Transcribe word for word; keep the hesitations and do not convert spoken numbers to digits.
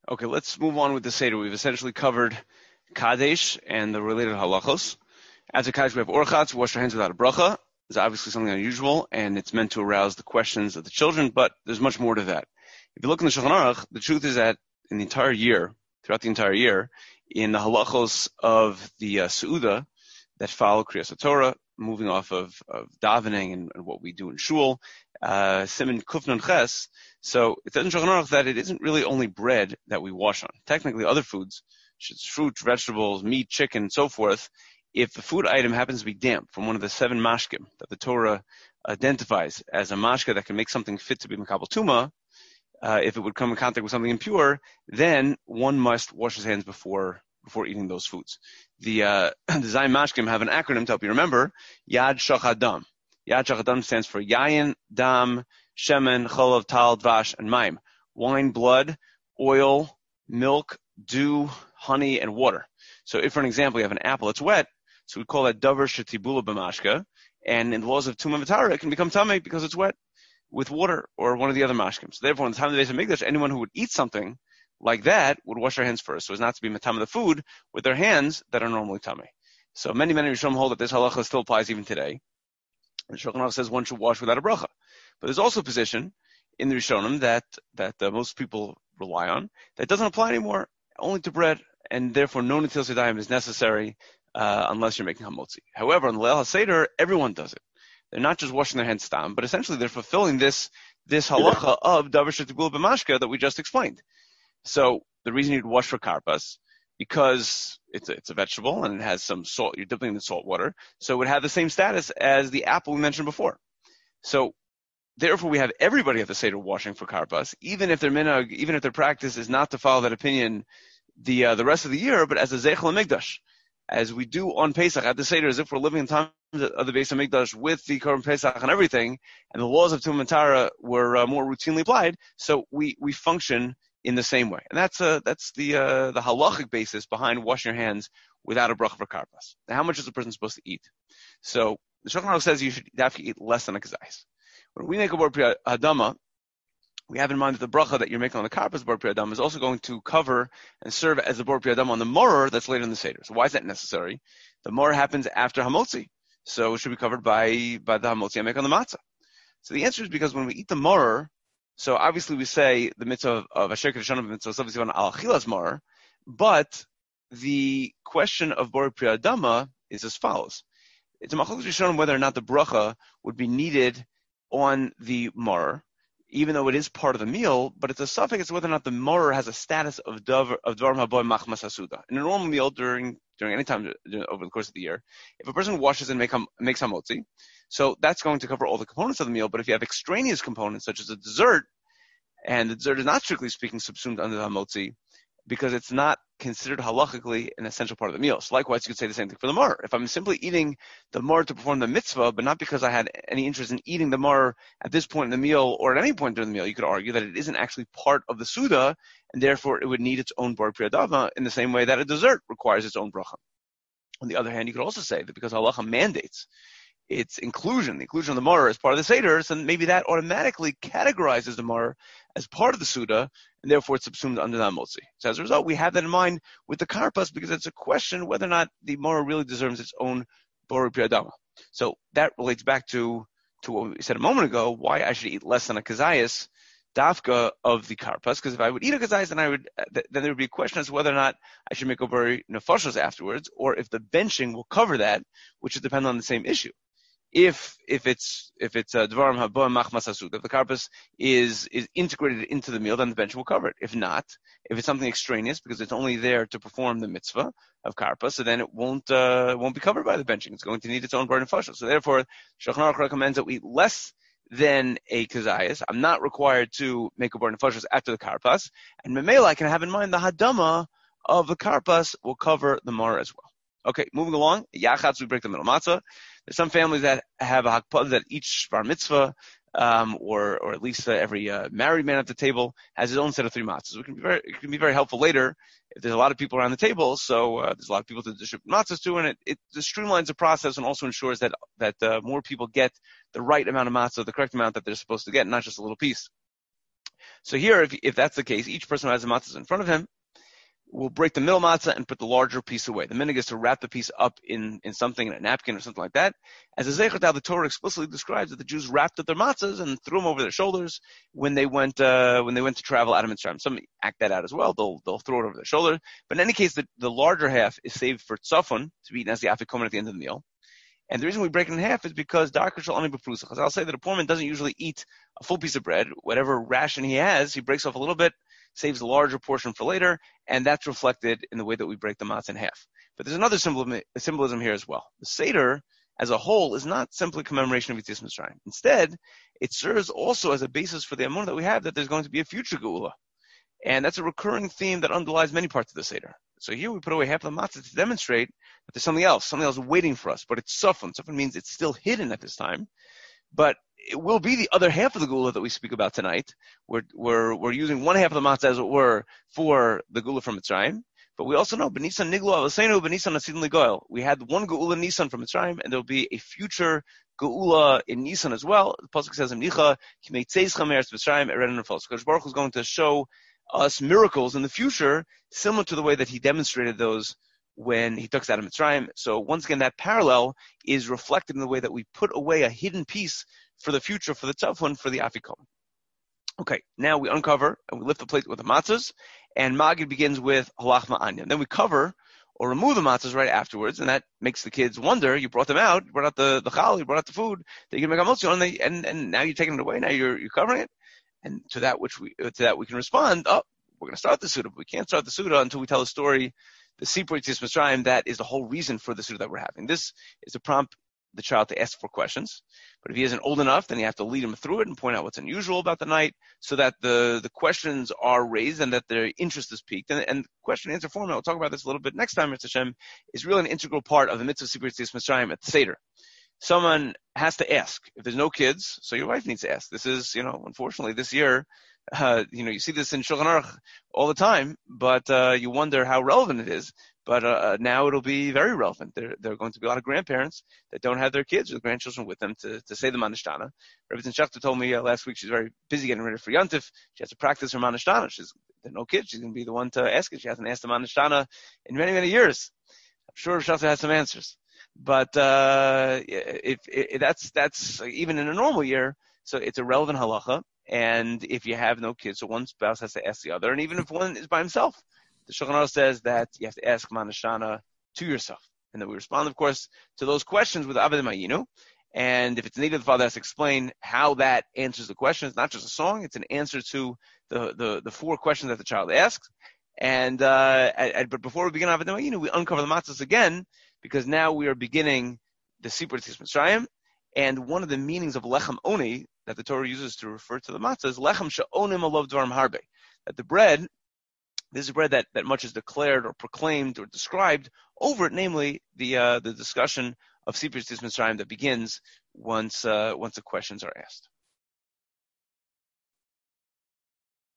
Okay, let's move on with the Seder. We've essentially covered Kadesh and the related halachos. After Kadesh, we have Orchatz, wash your hands without a bracha. It's obviously something unusual, and it's meant to arouse the questions of the children, but there's much more to that. If you look in the Shulchan Aruch, the truth is that in the entire year, throughout the entire year, in the halachos of the uh, Seudah that follow Kriyas Torah, moving off of, of davening and, and what we do in shul, uh, Siman Kuf Nun Ches. So it says in Shulchan Aruch that it isn't really only bread that we wash on. Technically, other foods, such as fruit, vegetables, meat, chicken, and so forth, if the food item happens to be damp from one of the seven mashkim that the Torah identifies as a mashka that can make something fit to be Mekabel Tuma, uh, if it would come in contact with something impure, then one must wash his hands before before eating those foods. The uh, the Zayin Mashkim have an acronym to help you remember, Yad Shach Dam. Yad Shach Dam stands for Yayin, Dam, Shemen, Cholav, Tal, Dvash, and Maim. Wine, blood, oil, milk, dew, honey, and water. So if, for an example, you have an apple, it's wet, so we call that Davar Shetibula B'mashka, and in the laws of Tumah V'Tara, it can become Tameh because it's wet with water or one of the other mashkim. So therefore, in the time of the Beis HaMikdash, anyone who would eat something like that would wash their hands first, so as not to be matam the food with their hands that are normally tamei. So many, many Rishonim hold that this halacha still applies even today. The Shulchan Aruch says one should wash without a bracha. But there's also a position in the Rishonim that that uh, most people rely on that doesn't apply anymore, only to bread, and therefore no Netilas Yadayim is necessary uh, unless you're making hamotzi. However, on the Leil HaSeder, everyone does it. They're not just washing their hands stam, but essentially they're fulfilling this this halacha of davar shetibula b'mashka that we just explained. So the reason you'd wash for karpas, because it's a, it's a vegetable and it has some salt, you're dipping it in salt water, so it would have the same status as the apple we mentioned before. So therefore we have everybody at the Seder washing for karpas, even if their minhag, even if their practice is not to follow that opinion the uh, the rest of the year, but as a zeichel hamikdash, as we do on Pesach at the Seder, as if we're living in times of the Beis HaMikdash with the Korban Pesach and everything, and the laws of Tumah V'Tara were uh, more routinely applied, so we, we function in the same way. And that's uh, that's the uh, the halachic basis behind washing your hands without a bracha for karpas. Now, how much is a person supposed to eat? So the Shulchan Aruch says you should have to eat less than a kazayis. When we make a bar pri hadama, we have in mind that the bracha that you're making on the karpas bar pri hadama is also going to cover and serve as the bar pri hadama on the moror that's later in the Seder. So why is that necessary? The moror happens after hamotzi, so it should be covered by by the hamotzi I make on the matzah. So the answer is because when we eat the moror, so obviously we say the mitzvah of Asher Kedushanim mitzvah is obviously on al achilas moror, but the question of bar pri hadama is as follows: it's a machlokes rishonim whether or not the bracha would be needed on the moror, even though it is part of the meal, but it's a suffix as whether or not the moror has a status of davar of dvarim haboy machmas hasuda. In a normal meal during during any time over the course of the year, if a person washes and make ham, makes hamotzi, so that's going to cover all the components of the meal. But if you have extraneous components such as a dessert, and the dessert is not strictly speaking subsumed under the hamotzi, because it's not considered halachically an essential part of the meal. So likewise, you could say the same thing for the mar. If I'm simply eating the mar to perform the mitzvah, but not because I had any interest in eating the mar at this point in the meal or at any point during the meal, you could argue that it isn't actually part of the suda, and therefore it would need its own bar pri hadama in the same way that a dessert requires its own bracha. On the other hand, you could also say that because halacha mandates its inclusion, the inclusion of the mar as part of the Seder, so maybe that automatically categorizes the mar as part of the Suda, and therefore it's subsumed under the Hamotzi. So as a result, we have that in mind with the Karpas, because it's a question whether or not the mar really deserves its own Bori Priyadama. So that relates back to, to what we said a moment ago, why I should eat less than a Kazayas, Dafka of the Karpas, because if I would eat a Kazayas, then I would, then there would be a question as to whether or not I should make a Bori Nefashos afterwards, or if the benching will cover that, which would depend on the same issue. If if it's if it's a dvarim haba machmas hasud, if the karpas is is integrated into the meal, then the bench will cover it. If not, if it's something extraneous because it's only there to perform the mitzvah of karpas, so then it won't uh, won't be covered by the benching. It's going to need its own burden fashal. So therefore, Shulchan Aruch recommends that we eat less than a kazayas. I'm not required to make a burden fashal after the karpas, and memela I can have in mind the hadama of the karpas will cover the mar as well. Okay, moving along. Yachatz, we break the middle matzah. There's some families that have a hakpah that each bar mitzvah, um, or or at least uh, every uh, married man at the table has his own set of three matzahs. So it can be very it can be very helpful later if there's a lot of people around the table. So uh, there's a lot of people to distribute matzahs to, and it, it streamlines the process and also ensures that that uh, more people get the right amount of matzah, the correct amount that they're supposed to get, not just a little piece. So here, if, if that's the case, each person who has the matzahs in front of him will break the middle matzah and put the larger piece away. The minhag is to wrap the piece up in, in something, in a napkin or something like that. As a zecher, the Torah explicitly describes that the Jews wrapped up their matzahs and threw them over their shoulders when they went uh, when they went to travel out of Mitzrayim. Some act that out as well. They'll they'll throw it over their shoulder. But in any case, the, the larger half is saved for tzafon, to be eaten as the afikomen at the end of the meal. And the reason we break it in half is because darker shall only be prusach. I'll say that a poor man doesn't usually eat a full piece of bread. Whatever ration he has, he breaks off a little bit, saves a larger portion for later, and that's reflected in the way that we break the matzah in half. But there's another symbolism, symbolism here as well. The Seder, as a whole, is not simply commemoration of Yetzias Mitzrayim. Instead, it serves also as a basis for the emunah that we have that there's going to be a future geula. And that's a recurring theme that underlies many parts of the Seder. So here we put away half of the matzah to demonstrate that there's something else, something else waiting for us. But it's sufan. Sufan means it's still hidden at this time. But it will be the other half of the gula that we speak about tonight. We're, we're, we're using one half of the matzah, as it were, for the gula from Mitzrayim. But we also know, B'Nisan Niglu Avosenu, B'Nisan Asidin Ligoel. We had one geula Nisan from Mitzrayim, and there will be a future geula in Nisan as well. The pasuk says, "Nicha Kimeitzeischa Me'eretz Mitzrayim Eren Nefal." So Baruch Hu is going to show us miracles in the future, similar to the way that he demonstrated those when he took us out of Mitzrayim. So once again, that parallel is reflected in the way that we put away a hidden piece for the future, for the tzafon, for the afikomen. Okay, now we uncover and we lift the plate with the matzahs, and Magid begins with halach ma'anya. Then we cover or remove the matzahs right afterwards, and that makes the kids wonder. You brought them out, you brought out the, the chal, you brought out the food that you can make a motzio, and, they, and and now you're taking it away. Now you're you're covering it, and to that which we to that we can respond. Oh, we're going to start the Suda, but we can't start the Suda until we tell the story, the Sipur Yetzias Mitzrayim. That is the whole reason for the Suda that we're having. This is to prompt the child to ask for questions. But if he isn't old enough, then you have to lead him through it and point out what's unusual about the night so that the, the questions are raised and that their interest is piqued. And, and question and answer format, we'll talk about this a little bit next time, Mitzvah Hashem, is really an integral part of the mitzvah Sipur Yetzias Mitzrayim at the Seder. Someone has to ask. If there's no kids, so your wife needs to ask. This is, you know, unfortunately this year, uh, you know, you see this in Shulchan Aruch all the time, but uh, you wonder how relevant it is. But uh, now it'll be very relevant. There, there are going to be a lot of grandparents that don't have their kids or grandchildren with them to, to say the Manishtana. Rebbe Shachter told me uh, last week she's very busy getting ready for Yontif. She has to practice her Manishtana. She's there are no kids. She's going to be the one to ask it. She hasn't asked the Manishtana in many, many years. I'm sure Shachter has some answers. But uh, if, if that's that's even in a normal year, so it's a relevant halacha. And if you have no kids, so one spouse has to ask the other. And even if one is by himself, the Shulchan Aruch says that you have to ask Manashana to yourself. And then we respond, of course, to those questions with Avodah Mayinu. And if it's needed, the father has to explain how that answers the question. It's not just a song. It's an answer to the, the, the four questions that the child asks. And uh, I, I, But before we begin Avodah Mayinu, we uncover the matzahs again, because now we are beginning the Sipur Yetzias Mitzrayim. And one of the meanings of Lechem Oni that the Torah uses to refer to the matzah is Lechem She'onim Alov Dvarim Harbe. That the bread, this is bread that, that much is declared or proclaimed or described over it, namely the uh, the discussion of Sipur Yetzias Mitzrayim that begins once uh, once the questions are asked.